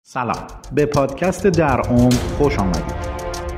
سلام، به پادکست در عمق خوش آمدید.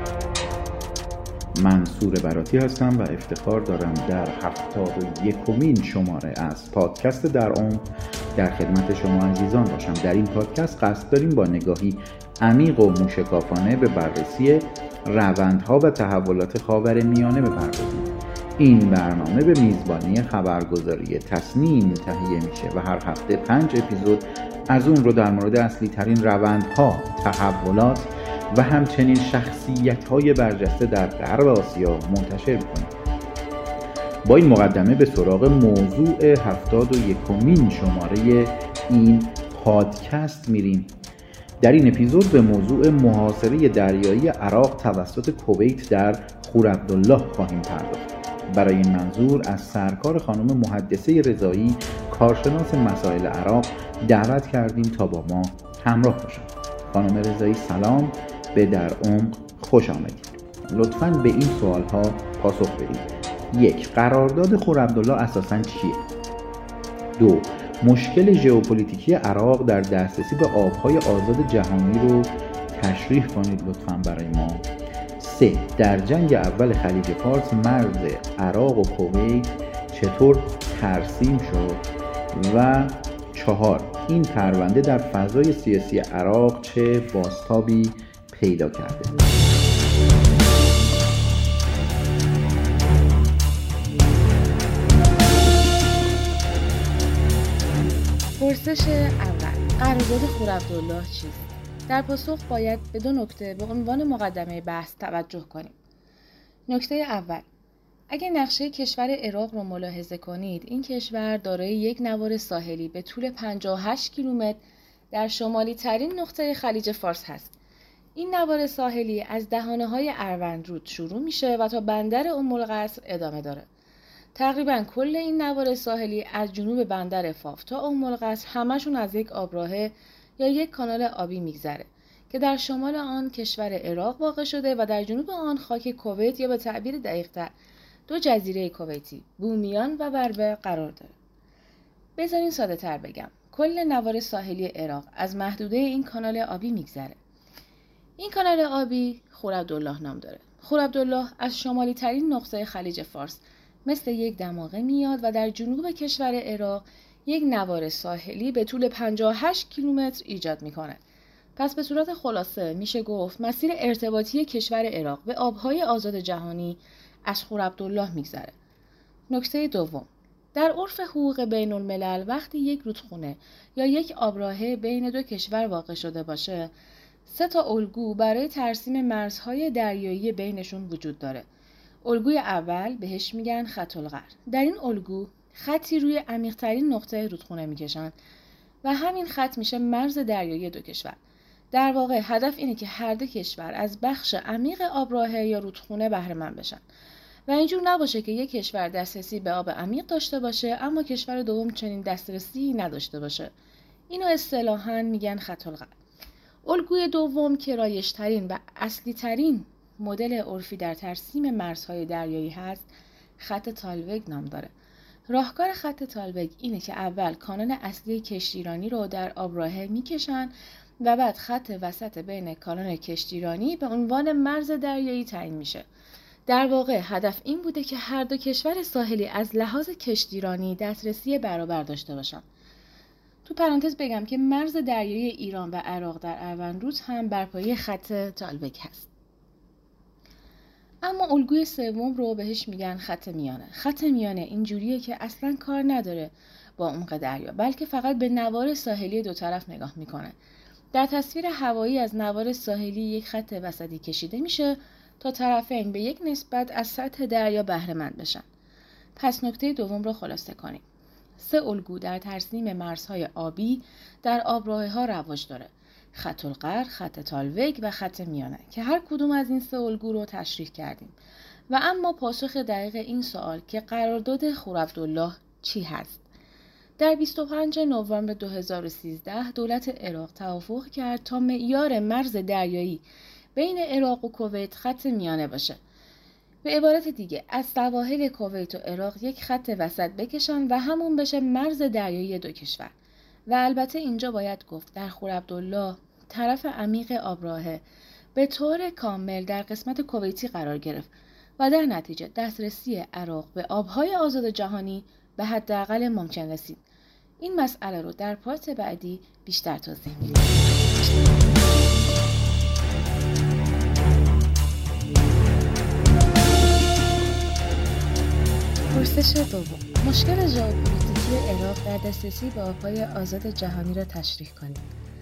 من سور براتی هستم و افتخار دارم در 71مین شماره از پادکست در عمق در خدمت شما عزیزان باشم. در این پادکست قصد داریم با نگاهی عمیق و موشکافانه به بررسی روندها و تحولات خاورمیانه بپردازیم. این برنامه به میزبانی خبرگزاری تصنیم تهیه میشه و هر هفته 5 اپیزود از اون رو در مورد اصلی ترین روندها، تحولات و همچنین شخصیت‌های برجسته در غرب آسیا منتشر می‌کنیم. با این مقدمه به سراغ موضوع 71مین شماره این پادکست میریم. در این اپیزود به موضوع محاصره دریایی عراق توسط کویت در خورعبدالله خواهیم پرداخت. برای این منظور از سرکار خانم محدثه رضایی، کارشناس مسائل عراق، دعوت کردیم تا با ما همراه باشند. خانم رضایی سلام، به در عمق خوش آمدید. لطفاً به این سوالها پاسخ بدید. 1. قرارداد خورعبدالله اساساً چیه؟ 2. مشکل ژئوپلیتیکی عراق در دسترسی به آبهای آزاد جهانی رو تشریح کنید لطفاً برای ما. 3. در جنگ اول خلیج فارس مرز عراق و کویت چطور ترسیم شد؟ و 4. این پرونده در فضای سیاسی عراق چه بازتابی پیدا کرده؟ پرسش اول، قرارداد خورعبدالله چیست؟ در پاسخ باید به 2 نکته به عنوان مقدمه بحث توجه کنیم. نکته اول، اگر نقشه کشور عراق رو ملاحظه کنید، این کشور دارای یک نوار ساحلی به طول 58 کیلومتر در شمالی ترین نقطه خلیج فارس هست. این نوار ساحلی از دهانه‌های اروندرود شروع میشه و تا بندر ام‌القصر ادامه داره. تقریباً کل این نوار ساحلی از جنوب بندر فاف تا ام‌القصر همشون از یک آبراهه یا یک کانال آبی میگذره که در شمال آن کشور عراق واقع شده و در جنوب آن خاک کویت یا به تعبیر دقیق‌تر 2 جزیره کویتی، بومیان و بربه قرار داره. بذارین ساده تر بگم، کل نوار ساحلی عراق از محدوده این کانال آبی میگذره. این کانال آبی خورعبدالله نام داره. خورعبدالله از شمالی ترین نقطه خلیج فارس مثل یک دماغه میاد و در جنوب کشور عراق یک نوار ساحلی به طول 58 کیلومتر ایجاد میکنه. پس به صورت خلاصه میشه گفت مسیر ارتباطی کشور عراق به آبهای آزاد جهانی از خورعبدالله میگذره. نکته دوم، در عرف حقوق بین الملل وقتی یک رودخونه یا یک آبراهه بین 2 کشور واقع شده باشه، 3 تا الگو برای ترسیم مرزهای دریایی بینشون وجود داره. الگوی اول بهش میگن خط القر. در این الگو خطی روی عمیق‌ترین نقطه رودخونه میکشن و همین خط میشه مرز دریایی 2 کشور. در واقع هدف اینه که هر 2 کشور از بخش عمیق آبراهه یا رودخونه بهره مند بشن و اینجور نباشه که یک کشور دسترسی به آب عمیق داشته باشه اما کشور دوم چنین دسترسی نداشته باشه. اینو اصطلاحاً میگن خط القر. الگوی دوم که رایج‌ترین و اصلی‌ترین مدل عرفی در ترسیم مرزهای دریایی هست، خط تالوگ نام داره. راهکار خط تالوگ اینه که اول کانال اصلی کشتیرانی رو در آبراهه میکشن و بعد خط وسط بین کانال کشتیرانی به عنوان مرز دریایی تعیین میشه. در واقع هدف این بوده که هر 2 کشور ساحلی از لحاظ کشتیرانی دسترسی برابر داشته باشن. تو پرانتز بگم که مرز دریایی ایران و عراق در اروندرود هم بر پایه خط تالوگ هست. اما الگوی سوم رو بهش میگن خط میانه. خط میانه اینجوریه که اصلاً کار نداره با عمق دریا، بلکه فقط به نوار ساحلی 2 طرف نگاه میکنه. در تصویر هوایی از نوار ساحلی یک خط وسطی کشیده میشه تا طرفین به یک نسبت از سطح دریا بهره مند بشن. پس نکته دوم رو خلاصه کنیم. 3 الگو در ترسیم مرزهای آبی در آبراهه‌ها رواج داره: خط القر، خط تالوگ و خط میانه که هر کدوم از این 3 الگو رو تشریح کردیم. و اما پاسخ دقیق این سوال که قرارداد خورعبدالله چی هست؟ در 25 نوامبر 2013 دولت عراق توافق کرد تا معیار مرز دریایی بین عراق و کویت خط میانه باشه. به عبارت دیگه از سواحل کویت و عراق یک خط وسط بکشن و همون بشه مرز دریایی 2 کشور. و البته اینجا باید گفت در خورعبدالله طرف عمیق آبراهه به طور کامل در قسمت کویتی قرار گرفت و در نتیجه دسترسی عراق به آبهای آزاد جهانی به حداقل ممکن رسید. این مسئله رو در پارت بعدی بیشتر توضیح میدیم. پرسش دوم: مشکل ژئوپلیتیکی عراق در دسترسی به آبهای آزاد جهانی را تشریح کنید.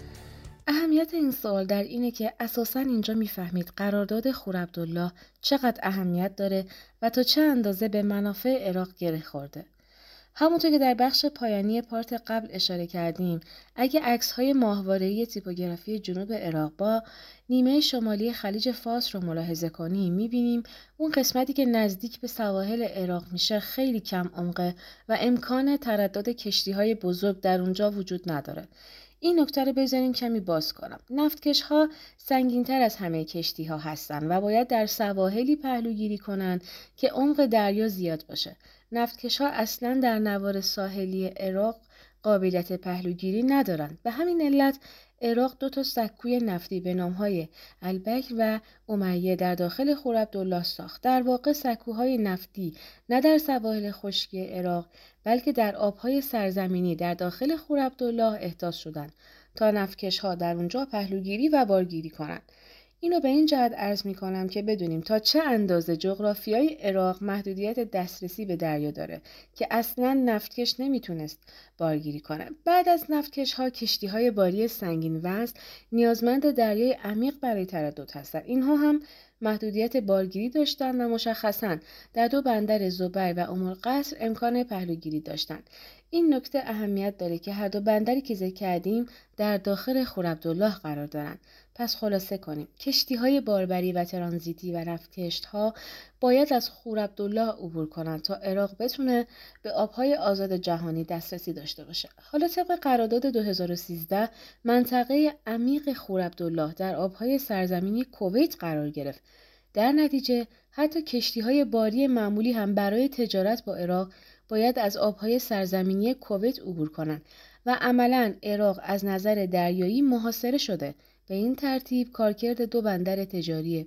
اهمیت این سوال در اینه که اساساً اینجا میفهمید قرارداد خورعبدالله چقدر اهمیت داره و تا چه اندازه به منافع عراق گره خورده. همونطور که در بخش پایانی پارت قبل اشاره کردیم، اگه عکس‌های ماهواره‌ای تیپوگرافی جنوب عراق با نیمه شمالی خلیج فارس رو ملاحظه کنیم، می‌بینیم اون قسمتی که نزدیک به سواحل عراق میشه خیلی کم عمقه و امکان تردد کشتی‌های بزرگ در اونجا وجود نداره. این نکته رو بذارین کمی باز کنم. نفتکش‌ها سنگین‌تر از همه کشتی‌ها هستن و باید در سواحلی پهلوگیری کنن که عمق دریا زیاد باشه. نفتکش‌ها اصلاً در نوار ساحلی عراق قابلیت پهلوگیری ندارند. به همین علت عراق 2 سکوی نفتی به نام‌های البکر و امیه در داخل خورعبدالله ساخت. در واقع سکوهای نفتی نه در سواحل خشکی عراق بلکه در آبهای سرزمینی در داخل خورعبدالله احداث شدند تا نفتکش‌ها در اونجا پهلوگیری و بارگیری کنند. اینو به این جهت عرض می کنم که بدونیم تا چه اندازه جغرافیای عراق محدودیت دسترسی به دریا داره که اصلاً نفتکش نمیتونست بارگیری کنه. بعد از نفتکش ها کشتی های باری سنگین وزن نیازمند دریای عمیق برای تردد هستند. اینها هم محدودیت بارگیری داشتند و مشخصاً در 2 بندر زبیر و ام‌القصر امکان پهلوگیری داشتند. این نکته اهمیت داره که هر 2 بندری که ذکر کردیم در داخل خورعبدالله قرار دارند. پس خلاصه کنیم، کشتی‌های باربری و ترانزیتی و نفتکش‌ها باید از خورعبدالله عبور کنند تا عراق بتونه به آبهای آزاد جهانی دسترسی داشته باشه. حالا طبق قرارداد 2013 منطقه عمیق خورعبدالله در آبهای سرزمینی کویت قرار گرفت. در نتیجه حتی کشتی‌های باری معمولی هم برای تجارت با عراق باید از آبهای سرزمینی کویت عبور کنند و عملاً عراق از نظر دریایی محاصره شده. به این ترتیب کارکرد 2 بندر تجاری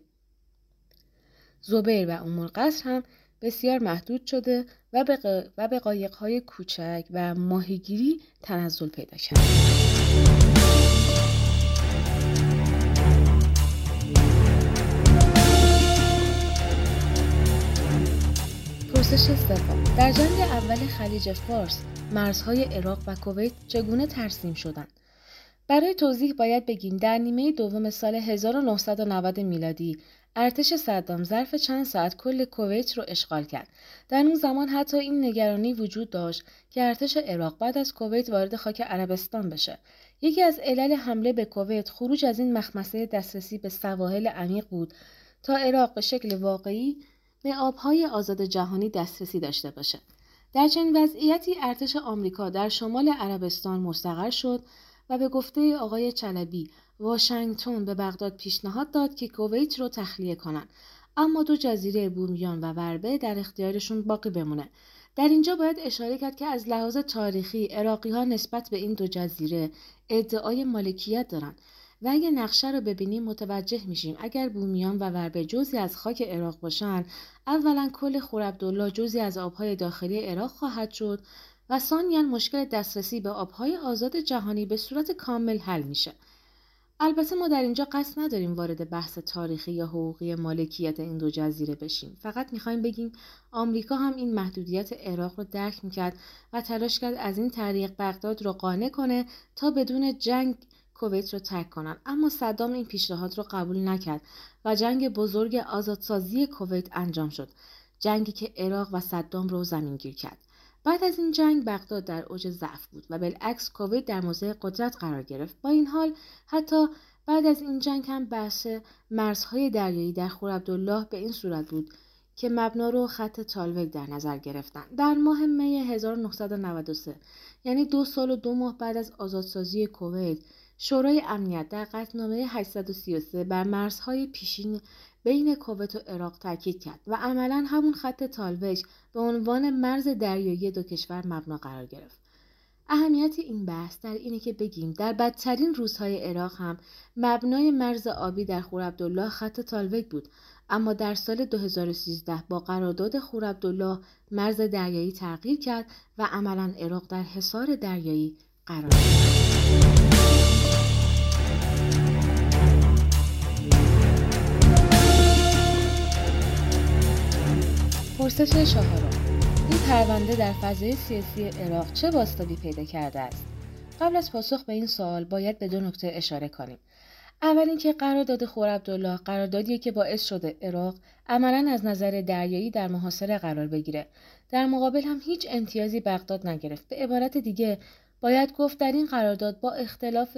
زبیر و ام‌القصر هم بسیار محدود شده و به قایق‌های کوچک و ماهیگیری تنزل پیدا کرده. پرسش سوم: در جنگ اول خلیج فارس مرزهای عراق و کویت چگونه ترسیم شدند؟ برای توضیح باید بگیم در نیمه دوم سال 1990 میلادی ارتش صدام ظرف چند ساعت کل کویت رو اشغال کرد. در اون زمان حتی این نگرانی وجود داشت که ارتش عراق بعد از کویت وارد خاک عربستان بشه. یکی از علل حمله به کویت خروج از این مخمسه دسترسی به سواحل عمیق بود تا عراق به شکل واقعی به آبهای آزاد جهانی دسترسی داشته باشه. در چنین وضعیتی ارتش آمریکا در شمال عربستان مستقر شد و به گفته آقای چلبی واشنگتن به بغداد پیشنهاد داد که کویت رو تخلیه کنن، اما 2 جزیره بومیان و وربه در اختیارشون باقی بمونه. در اینجا باید اشاره کرد که از لحاظ تاریخی عراقی‌ها نسبت به این 2 جزیره ادعای مالکیت دارن و اگه نقشه رو ببینیم متوجه میشیم اگر بومیان و وربه جزئی از خاک عراق باشن، اولا کل خورعبدالله جزئی از آبهای داخلی عراق خواهد شد و ثانیاً مشکل دسترسی به آبهای آزاد جهانی به صورت کامل حل میشه. البته ما در اینجا قصد نداریم وارد بحث تاریخی یا حقوقی مالکیت این 2 جزیره بشیم. فقط میخوایم بگیم آمریکا هم این محدودیت عراق رو درک میکرد و تلاش کرد از این طریق بغداد رو قانع کنه تا بدون جنگ کویت رو ترک کنن، اما صدام این پیشنهاد رو قبول نکرد و جنگ بزرگ آزادسازی کویت انجام شد، جنگی که عراق و صدام رو زمینگیر کرد. بعد از این جنگ بغداد در اوج ضعف بود و بالعکس کویت در موضع قدرت قرار گرفت. با این حال حتی بعد از این جنگ هم بحث مرزهای دریایی در خورعبدالله به این صورت بود که مبنا رو خط تالوگ در نظر گرفتن. در ماه می 1993 یعنی 2 سال و 2 ماه بعد از آزادسازی کویت، شورای امنیت در قطعنامه 833 بر مرزهای پیشین بین کویت و عراق تاکید کرد و عملاً همون خط تالوج به عنوان مرز دریایی 2 کشور مبنا قرار گرفت. اهمیت این بحث در اینه که بگیم در بدترین روزهای عراق هم مبنای مرز آبی در خورعبدالله خط تالوگ بود، اما در سال 2013 با قرارداد خورعبدالله مرز دریایی تغییر کرد و عملاً عراق در حصار دریایی قرار گرفت. پرسش چهارم: این پرونده در فضای سیاسی عراق چه بازتابی پیدا کرده است؟ قبل از پاسخ به این سوال باید به 2 نکته اشاره کنیم. اول اینکه قرارداد خورعبدالله قراردادیه که باعث شده عراق عملاً از نظر دریایی در محاصره قرار بگیره. در مقابل هم هیچ امتیازی بغداد نگرفت. به عبارت دیگه باید گفت در این قرارداد با اختلاف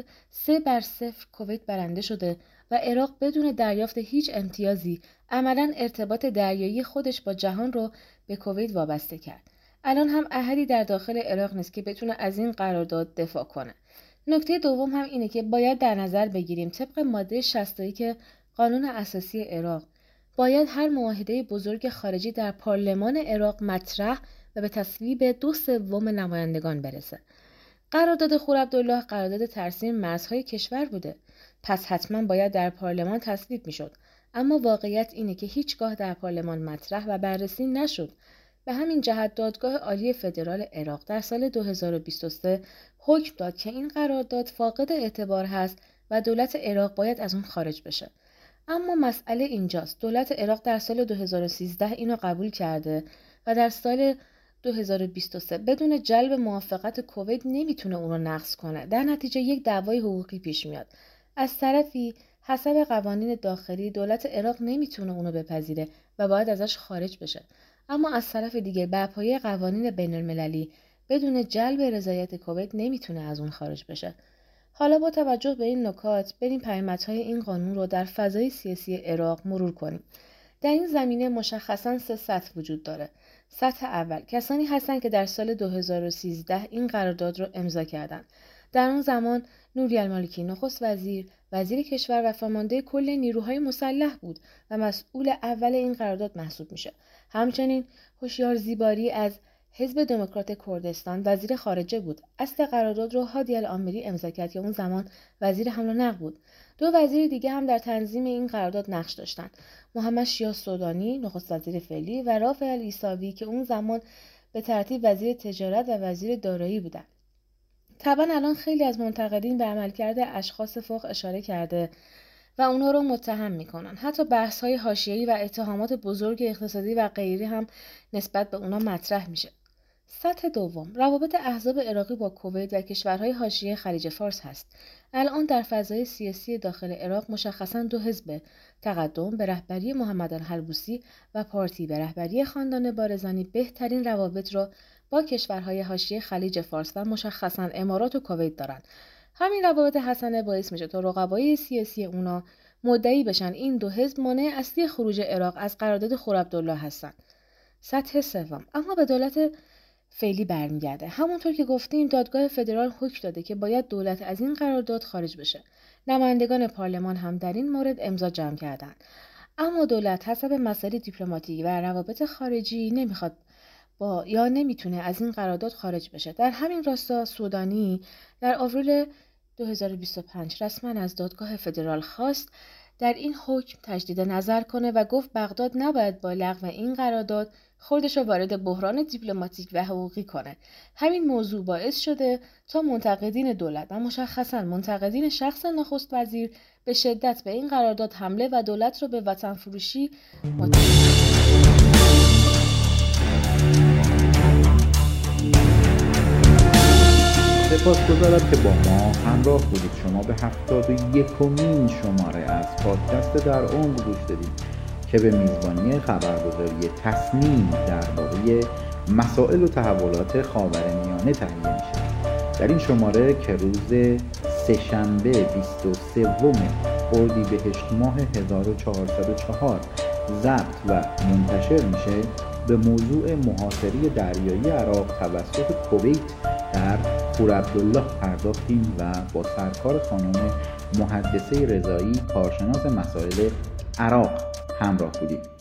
3-0 کویت برنده شده و عراق بدون دریافت هیچ امتیازی عملاً ارتباط دریایی خودش با جهان رو به کویت وابسته کرد. الان هم احدی در داخل عراق نیست که بتونه از این قرارداد دفاع کنه. نکته دوم هم اینه که باید در نظر بگیریم طبق ماده 61 قانون اساسی عراق باید هر معاهده بزرگ خارجی در پارلمان عراق مطرح و به تصویب 2/3 نمایندگان برسه. قرارداد خورعبدالله قرارداد ترسیم مرزهای کشور بوده، پس حتما باید در پارلمان تصویب میشد، اما واقعیت اینه که هیچگاه در پارلمان مطرح و بررسی نشد. به همین جهت دادگاه عالی فدرال عراق در سال 2023 حکم داد که این قرارداد فاقد اعتبار هست و دولت عراق باید از اون خارج بشه. اما مسئله اینجاست، دولت عراق در سال 2013 اینو قبول کرده و در سال 2023 بدون جلب موافقت کویت نمیتونه اون رو نقض کنه. در نتیجه یک دعوای حقوقی پیش میاد. از طرفی حسب قوانین داخلی دولت عراق نمیتونه اونو بپذیره و باید ازش خارج بشه. اما از طرف دیگه بر پایه قوانین بین المللی بدون جلب رضایت کویت نمیتونه از اون خارج بشه. حالا با توجه به این نکات بریم پیامدهای این قانون رو در فضای سیاسی عراق مرور کنیم. در این زمینه مشخصاً 3 سطح وجود داره. سطح اول کسانی هستند که در سال 2013 این قرارداد رو امضا کردند. در اون زمان نوری المالکی نخست وزیر کشور و فرمانده کل نیروهای مسلح بود و مسئول اول این قرارداد محسوب میشه. همچنین هوشیار زیباری از حزب دموکرات کردستان وزیر خارجه بود. اصل قرارداد رو هادی العامری امضا کرد که اون زمان وزیر حمل و نقل بود. 2 وزیر دیگه هم در تنظیم این قرارداد نقش داشتن. محمد شیعه سودانی نخست وزیر فعلی و رافع العیساوی که اون زمان به ترتیب وزیر تجارت و وزیر دارایی بودن. طبعا الان خیلی از منتقدین به عملکرد اشخاص فوق اشاره کرده و اونا رو متهم میکنن. حتی بحث‌های حاشیه‌ای و اتهامات بزرگ اقتصادی و غیری هم نسبت به اونا مطرح میشه. سطح دوم روابط احزاب عراقی با کویت و کشورهای حاشیه خلیج فارس هست. الان در فضای سیاسی داخل عراق مشخصاً 2 حزب، تقدم به رهبری محمد الحلبوسی و پارتی به رهبری خاندان بارزانی بهترین روابط رو با کشورهای حاشیه خلیج فارس و مشخصاً امارات و کویت دارن. همین روابط حسنه باعث میشه تا رقبای سیاسی اونا مدعی بشن این 2 حزب مانع اصلی خروج عراق از قرارداد خورعبدالله هستن. سطح سوم اما به دولت فعلی برمیگرده. همونطور که گفتیم دادگاه فدرال حکم داده که باید دولت از این قرارداد خارج بشه. نمایندگان پارلمان هم در این مورد امضا جمع کردند. اما دولت حسب مسائل دیپلماتیکی و روابط خارجی نمیخواد یا نمیتونه از این قرارداد خارج بشه. در همین راستا سودانی در آوریل 2025 رسما از دادگاه فدرال خواست در این حکم تجدید نظر کنه و گفت بغداد نباید با لغو این قرارداد خودش رو وارد بحران دیپلماتیک و حقوقی کنه. همین موضوع باعث شده تا منتقدین دولت و مشخصاً منتقدین شخص نخست وزیر به شدت به این قرارداد حمله و دولت رو به وطن فروشی سپاسگزارم که با ما همراه بودید. شما به 71مین شماره از پادکست در عمق گوش دادید که به میزبانی خبرگزاری تصنیم درباره مسائل و تحولات خاورمیانه تهیه میشه. در این شماره که روز سه‌شنبه 23 اردیبهشت ماه 1404 ضبط و منتشر میشه به موضوع محاصره دریایی عراق توسط کویت در خورعبدالله پرداختیم و با سرکار خانم محدثه رضایی کارشناس مسائل عراق همراه بودیم.